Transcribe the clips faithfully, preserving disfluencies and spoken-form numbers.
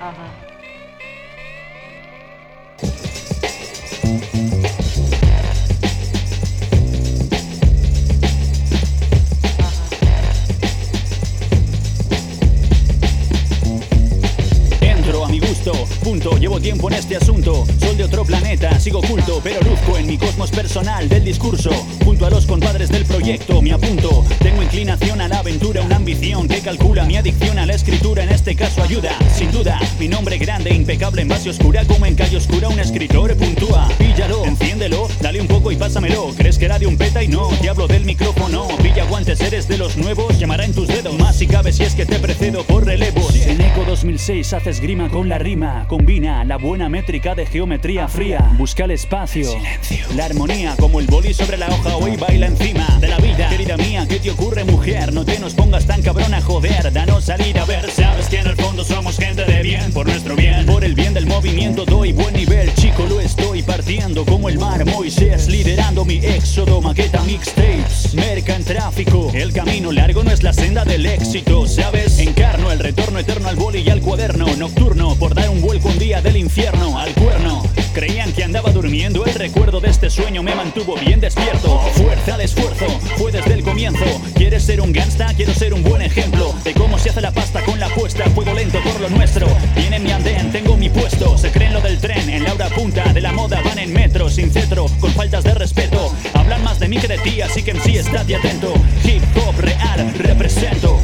Punto, llevo tiempo en este asunto. Soy de otro planeta, sigo oculto, pero luzco en mi cosmos personal del discurso. Junto a los compadres del proyecto me apunto. Tengo inclinación a la aventura, una ambición que calcula mi adicción a la escritura. En este caso ayuda, sin duda. Mi nombre grande, impecable en base oscura, como en calle oscura un escritor puntúa. Píllalo, enciéndelo, dale un poco y pásamelo. ¿Crees que era de un peta y no? Te hablo del micrófono. Pilla guantes, eres de los nuevos. Llamará en tus dedos, más si cabe si es que te precedo por relevos. En Eco dos mil seis haces grima con la rima. Combina la buena métrica de geometría fría. Busca el espacio, silencio, la armonía, como el boli sobre la hoja. Hoy baila encima de la vida. Querida mía, ¿qué te ocurre, mujer? No te nos pongas tan cabrona, joder. Danos salir a ver. Sabes que en el fondo somos gente de bien, por nuestro bien. Por el bien del movimiento doy buen nivel, chico, lo estoy partiendo como el mar. Moisés liderando mi éxodo. Maqueta mixtapes, merca en tráfico. El camino largo no es la senda del éxito, ¿sabes? Encarno el retorno eterno al boli y al cuaderno nocturno, por dar un vuelco un día del infierno al cuerno. Creían que andaba durmiendo, el recuerdo de este sueño me mantuvo bien despierto. Fuerza al esfuerzo, fue desde el comienzo. ¿Quieres ser un gangsta? Quiero ser un buen ejemplo de cómo se hace la pasta con la puesta. Fuego lento por lo nuestro, viene mi andén, tengo mi puesto. Se creen lo del tren, en la hora punta de la moda van en metro, sin cetro, con faltas de respeto. Hablan más de mí que de ti, así que en sí estate atento. Hip hop real, represento.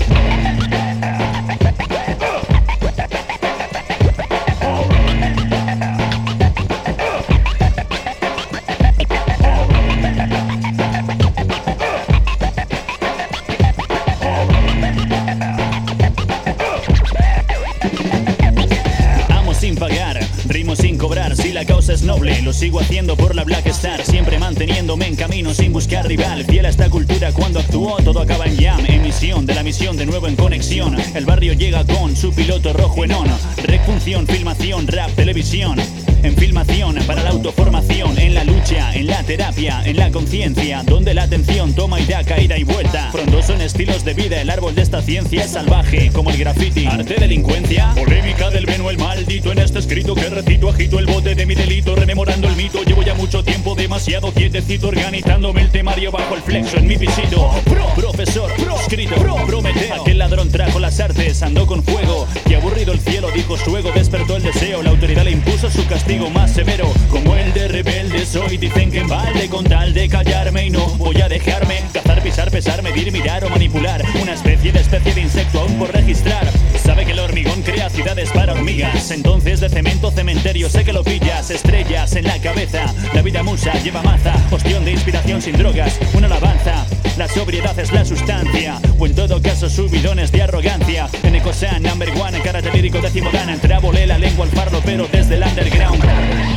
Rimo sin cobrar, si la causa es noble, lo sigo haciendo por la Black Star, siempre manteniéndome en camino sin buscar rival. Fiel a esta cultura cuando actúo, todo acaba en jam. Emisión de la misión, de nuevo en conexión. El barrio llega con su piloto rojo en on. Rec, función, filmación, rap, televisión. En filmación, para la autoformación. En la lucha, en la terapia, en la conciencia, donde la atención toma y da caída y vuelta. Frondoso en estilos de vida, el árbol de esta ciencia es salvaje como el graffiti. Arte, delincuencia, polémica del veno el maldito. En este escrito que recito agito el bote de mi delito, rememorando el mito. Llevo ya mucho tiempo, demasiado quietecito, organizándome el temario bajo el flexo en mi pisito. Pro, profesor, pro, escrito, pro, Prometeo. Aquel ladrón trajo las artes, andó con fuego. Qué aburrido el cielo, dijo su ego, despertó el deseo. La autoridad le impuso su castigo más severo, como el de rebelde soy. Dicen que en balde con tal de callarme, y no voy a dejarme cazar, pisar, pesar, medir, mirar o manipular. Una especie de especie de insecto aún por registrar. Sabe que el hormigón crea ciudades para hormigas, entonces de cemento cementerio sé que lo pillas. Estrellas en la cabeza, la vida musa lleva maza. Ostión de inspiración sin drogas, una alabanza. La sobriedad es la sustancia, o en todo caso subidones de arrogancia. En Ecosan, number one, en karate lírico décimo dan. Travolé la lengua al farlo pero desde el underground.